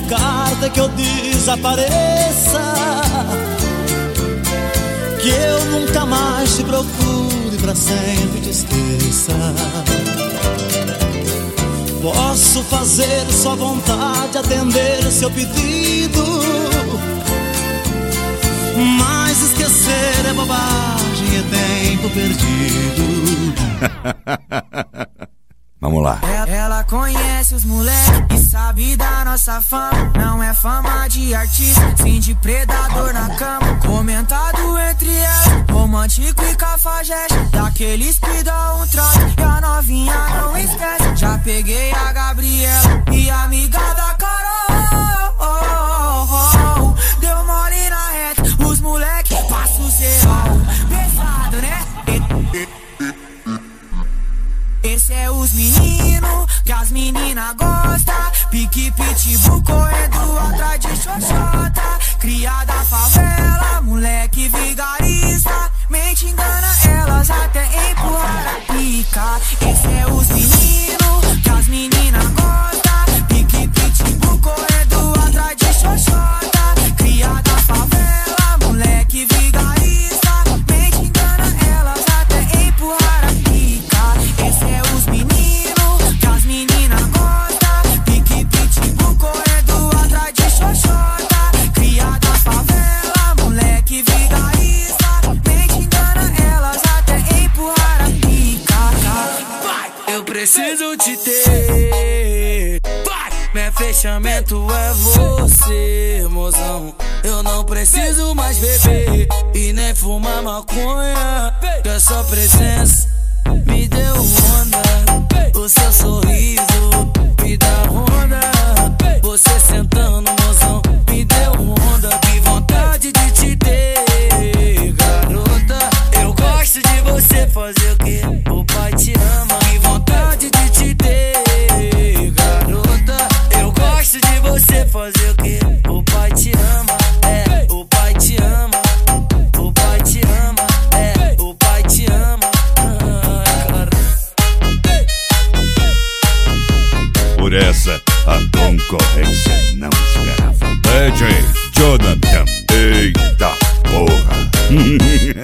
carta que eu desapareça, que eu nunca mais te procure e pra sempre te esqueça. Posso fazer sua vontade, atender seu pedido, mas esquecer é bobagem, é tempo perdido. Vamos lá. Ela conhece os moleques e sabe da nossa fama. Não é fama de artista, sim de predador na cama. Comentado entre elas, romântico e cafajeste, daqueles que dão um trote e a novinha não esquece. Já peguei a Gabriela e a amiga da Carol. Deu mole na reta, os moleques passam o cerol. Pesado, né? Esse é os meninos que as meninas gostam. Pique, pitbull, correndo atrás de xoxota. Criada favela, moleque vigarista. Mente engana elas até empurrar a pica. Esse é os meninos que as meninas gostam. Pique, pitbull, correndo atrás de xoxota. Criada favela, moleque vigarista. Mente engana elas até empurrar a pica. Esse é os meninos que as meninas gostam. Pique, pitbull, correndo atrás de xoxota. Criada favela, moleque vigarista. Mente engana elas até empurrar a pica. Eu preciso te ter. Meu fechamento é você, mozão. Eu não preciso mais beber e nem fumar maconha, que a sua presença me deu onda. O seu sorriso me dá onda. Você sentando, mozão, me deu onda. Que vontade de te ter, garota. Eu gosto de você, fazer o que o pai te ama. Que vontade de te ter, garota. Eu gosto de você, fazer o que o pai te ama. É, o pai te ama. O pai te ama. É, o pai te ama. Por essa, a concorrência não esperava. DJ Jonathan, eita porra.